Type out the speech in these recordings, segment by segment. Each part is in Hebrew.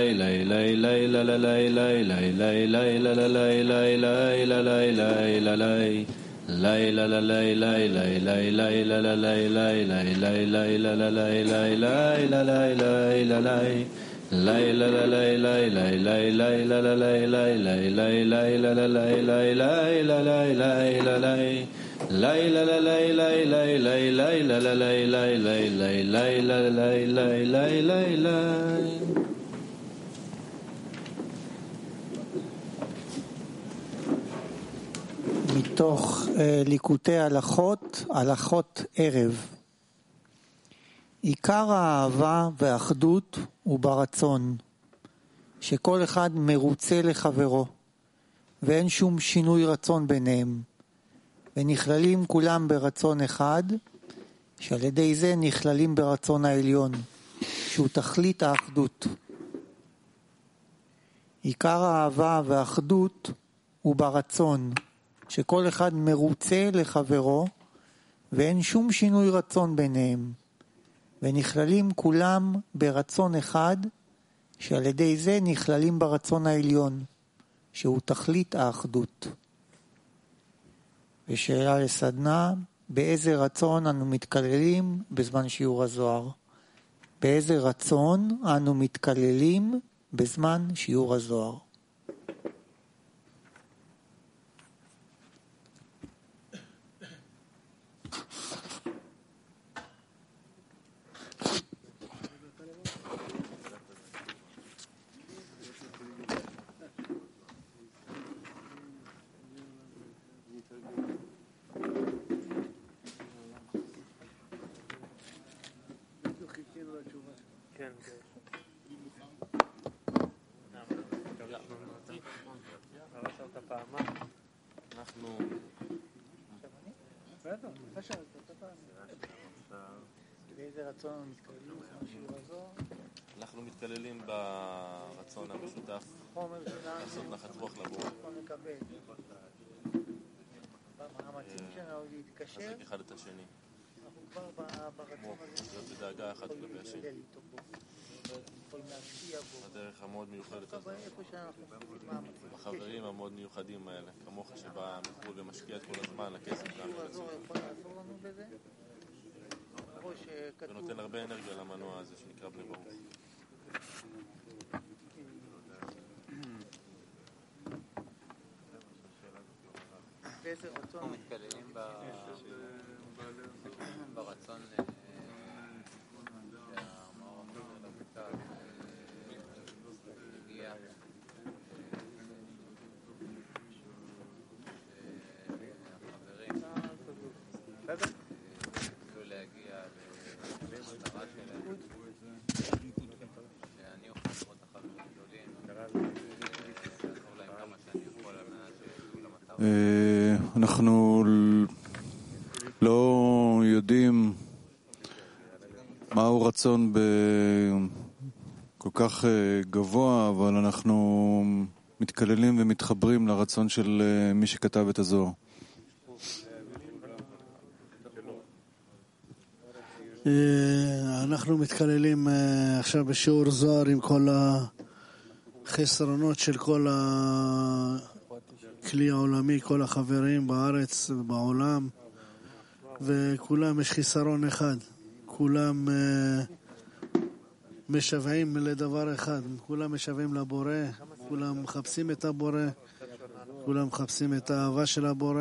מתוך ליקוטי הלכות ערב. עיקר האהבה והאחדות הוא ברצון, שכל אחד מרוצה לחברו, ואין שום שינוי רצון ביניהם, ונכללים כולם ברצון אחד, שעל ידי זה נכללים ברצון העליון, שהוא תכלית האחדות. עיקר האהבה והאחדות הוא ברצון, שכל אחד מרוצה לחברו, ואין שום שינוי רצון ביניהם, ונכללים כולם ברצון אחד, שעל ידי זה נכללים ברצון העליון, שהוא תכלית האחדות. ושאלה לסדנה, באיזה רצון אנו מתכללים בזמן שיעור הזוהר? באיזה רצון אנו מתכללים בזמן שיעור הזוהר? אנחנו מתכללים ברצון המשותף לעשות נחת רוח לבורא, לחזק אחד את השני, להיות בדאגה אחד כלפי השני. הדרך המאוד מיוחדת הזאת, החברים המאוד מיוחדים האלה, כמוך שבא מחו"ל ומשקיע את כל הזמן לכסף גם ונותן הרבה אנרגיה למנוע הזה שנקרא בני ברוך. אנחנו מתכללים ברצון שהמערכת למותג הגיע שהחברים יוכלו להגיע למטרה שלהם, שאני אוכל לראות החברים גדולים לעזור להם כמה שאני יכול על מנת שיגיעו למטרה. אנחנו לא יודעים מהו רצון כל כך גבוה, אבל אנחנו מתכללים ומתחברים לרצון של מי שכתב את הזוהר. אנחנו מתכללים עכשיו בשיעור זוהר עם כל החסרונות של כל הכלי העולמי, כל החברים בארץ ובעולם, וכולם יש חיסרון אחד, כולם משוועים לדבר אחד, כולם משוועים לבורא, כולם מחפשים את הבורא, כולם מחפשים את האהבה של הבורא.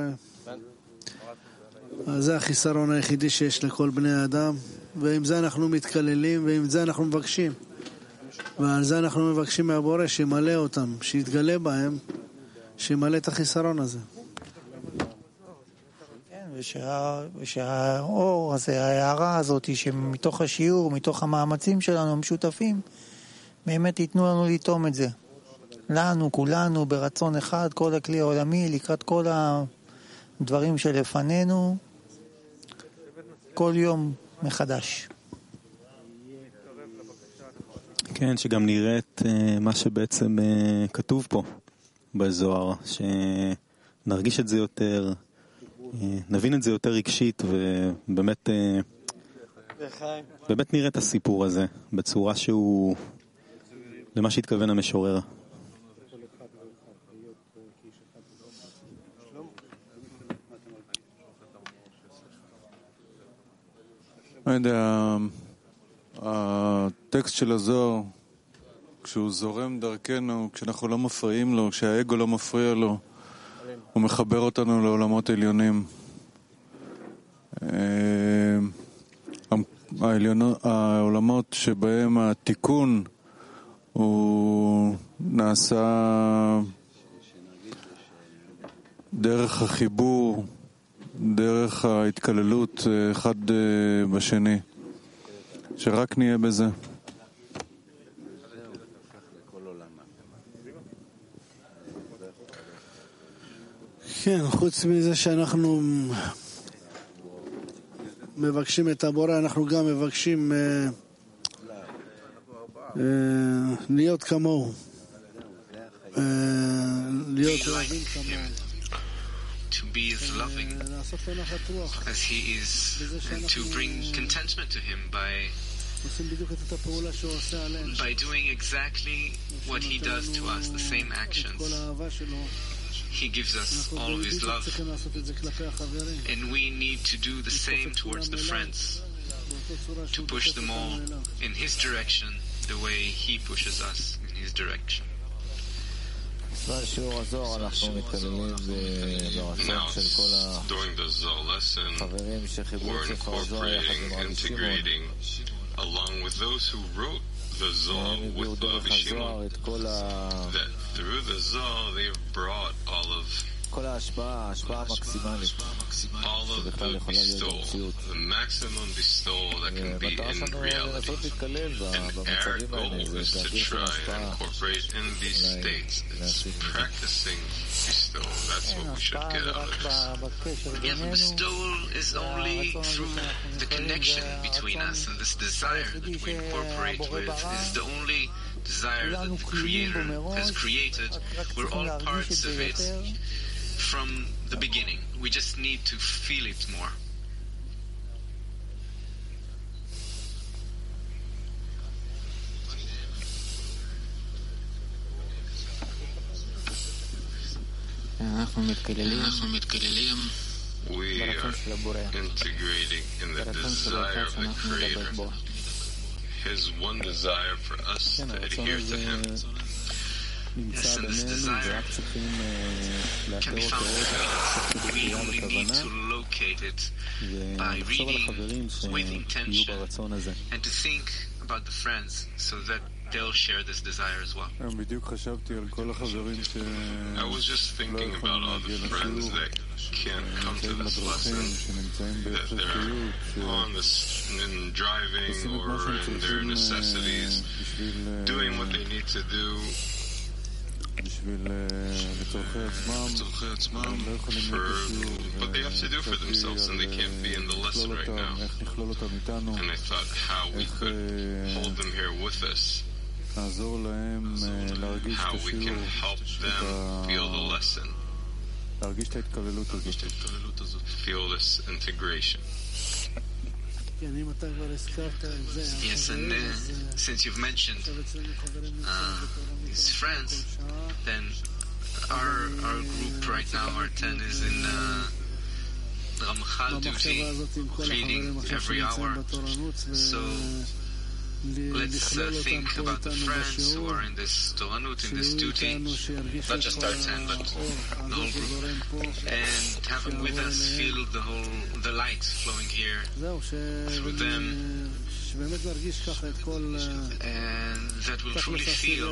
אז זה החיסרון היחידי שיש לכל בני האדם, ועם זה אנחנו מתכללים, ועם זה אנחנו מבקשים, ועל זה אנחנו מבקשים מהבורא שימלא אותם, שיתגלה בהם, שימלא את החיסרון הזה. ושהאור הזה, ההערה הזאת שמתוך השיעור, מתוך המאמצים שלנו המשותפים, באמת ייתנו לנו לטעום את זה. לנו, כולנו, ברצון אחד, כל הכלי העולמי, לקראת כל הדברים שלפנינו, כל יום מחדש. כן, שגם נראה את מה שבעצם כתוב פה בזוהר, שנרגיש את זה יותר, נבין את זה יותר רגשית, ובאמת באמת נראה את הסיפור הזה בצורה שהוא למה שהתכוון המשורר. אני יודע, הטקסט של הזוהר, כשהוא זורם דרכנו, כשאנחנו לא מפריעים לו, כשהאגו לא מפריע לו, הוא מחבר אותנו לעולמות עליונים. העולמות שבהם התיקון הוא נעשה דרך החיבור, דרך ההתקללות אחד בשני, שרק נהיה בזה. כן, חוץ מזה שאנחנו מבקשים את הבורא, אנחנו גם מבקשים להיות כמוהו, להיות אוהבים כמוהו. To be as loving as he is, and to bring contentment to him by doing exactly what he does to us, the same actions. He gives us all of his love, and we need to do the same towards the friends, to push them all in his direction the way he pushes us in his direction. בשיעור הזוהר אנחנו מתכללים ברצון של כל החברים שחיברו ספר הזוהר יחד עם רבי שמעון. Along with those who wrote the Zohar with Rabbi Shimon, that through the Zohar they have brought all of the bestowal, the maximum bestowal that can be in reality. And our goal is to try and incorporate in these states. It's practicing bestowal. That's what we should get out of this. Yeah, the bestowal is only through the connection between us, and this desire that we incorporate with is the only desire that the Creator has created. We're all parts of it from the beginning. We just need to feel it more. We are integrating in the desire of the Creator. His one desire for us to adhere to Him. Yes, and this desire can be found between us. We only need to locate it by reading with intention and to think about the friends so that they'll share this desire as well. I was just thinking about all the friends that can't come to this lesson, that they're on this, in driving or in their necessities, doing what they need to do. What they have to do for themselves, and they can't be in the lesson right now. And I thought how we could hold them here with us, how we can help them feel the lesson, feel this integration. Yes, and since you've mentioned his friends, then our group right now, our 10, is in Ramchal duty, reading every hour. So let's think about the friends who are in this Toranut, in this duty, not just our 10, but the whole group, and have them with us, feel the light flowing here through them, and that will truly feel.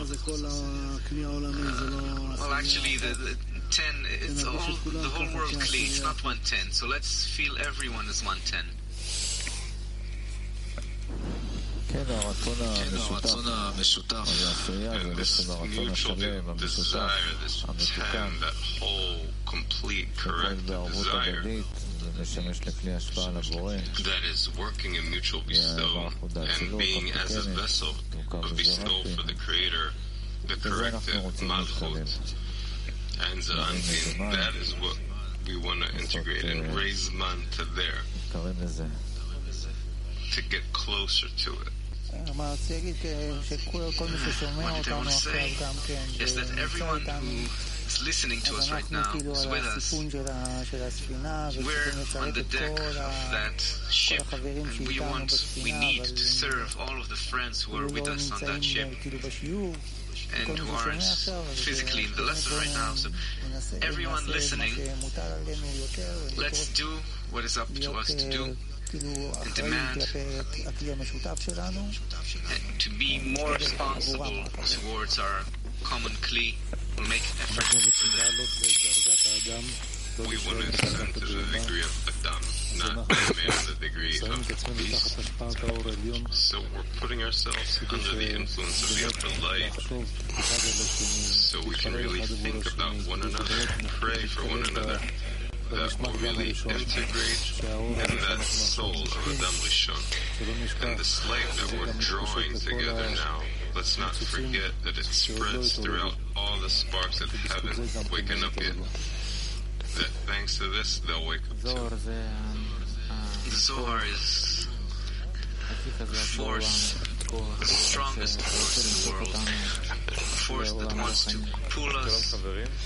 Well, actually, the 10, it's all the whole world Kli. It's not 110. So let's feel everyone as 110. הרצון המשותף, and this mutual desire, this 10, that whole, complete, correct desire that is working in mutual bestow and being as a vessel of bestow for the Creator, the corrective Malchut and Za'antin. That is what we want to integrate and raise man to there, to get closer to it. רציתי להגיד שכל מי ששומע אותנו עכשיו גם כן, נמצא איתנו, listening to us right now is with us. We're on the deck of that ship, and we need to serve all of the friends who are with us on that ship and who aren't physically in the lesson right now. So everyone listening, let's do what is up to us to do and demand to be more responsible towards our common kli. We'll make an effort to that. We want to ascend to the degree of Adam, not remain in the degree of peace. So we're putting ourselves under the influence of the upper light so we can really think about one another, pray for one another, that will really integrate in that soul of Adam Rishon. And the slate that we're drawing together now, let's not forget that it spreads throughout all the sparks of heaven waking up yet. That thanks to this, they'll wake up too. The Zohar is force, the strongest force in the world, a force that wants to pull us